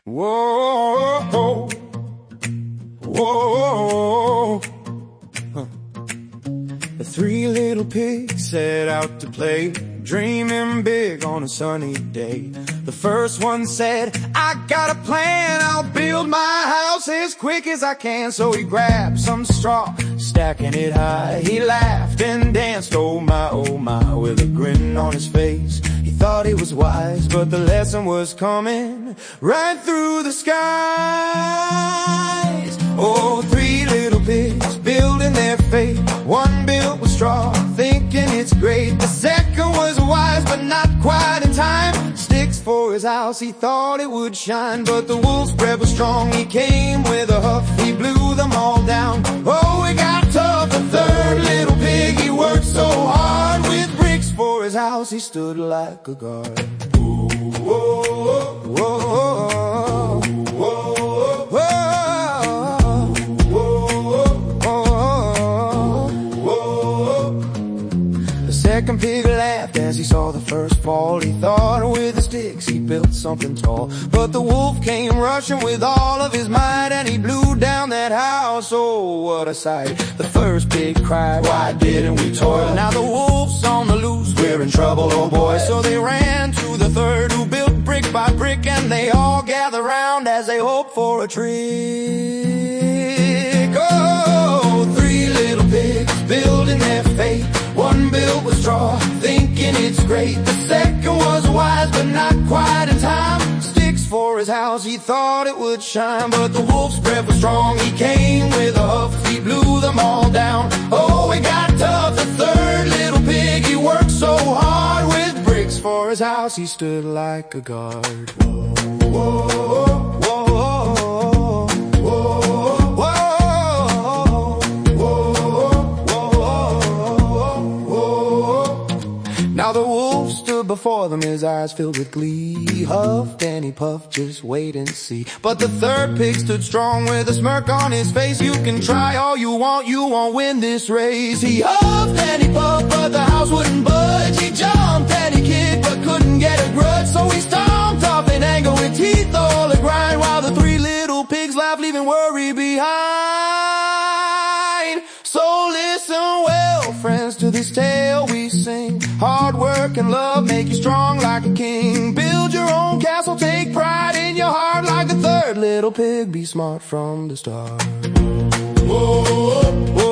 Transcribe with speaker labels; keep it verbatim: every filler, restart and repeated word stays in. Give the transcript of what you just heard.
Speaker 1: Whoa, whoa, whoa. Huh. The three little pigs set out to play, dreaming big on a sunny day. The first one said, I got a plan, I'll build my house as quick as I can. So he grabbed some straw, stacking it high. He laughed and danced, oh my, oh my, with a grin on his face. He thought he was wise, but the lesson was coming right through the skies. Oh, three little pigs building their fate. One built with straw, thinking it's great. The second was wise, but not quite in time. Sticks for his house, he thought it would shine. But the wolf's breath was strong, he came with a huff. He blew them all down, oh, it got tough. The third little pig, he worked so hard. With bricks for his house, he stood like a guard. Whoa, whoa, whoa, whoa. The second pig laughed as he saw the first fall. He thought with the sticks he built something tall. But the wolf came rushing with all of his might, and he blew down that house, oh what a sight. The first pig cried, why didn't we toil? Now the wolf's on the loose, we're in trouble, oh boy. So they ran to the third, who built brick by brick, and they all gathered round as they hoped for a trick. Oh, three little pigs building their fate. One built with straw, thinking it's great. The second was wise, but not quite in time. Sticks for his house, he thought it would shine. But the wolf's breath was strong, he came with a huff. He blew them all down, oh it got tough. The third little pig, he worked so hard. With bricks for his house, he stood like a guard. Whoa, whoa, whoa, whoa. Now the wolf stood before them, his eyes filled with glee. He huffed and he puffed, just wait and see. But the third pig stood strong with a smirk on his face. You can try all you want, you won't win this race. He huffed and he puffed, but the house wouldn't budge. He jumped and he kicked, but couldn't get a grudge. So he stomped off in anger with teeth all a grind, while the three little pigs laughed, leaving worry behind. So listen well, friends, to this tale we sing. Hard work and love make you strong like a king. Build your own castle, take pride in your heart. Like the third little pig, be smart from the start. Whoa, whoa, whoa.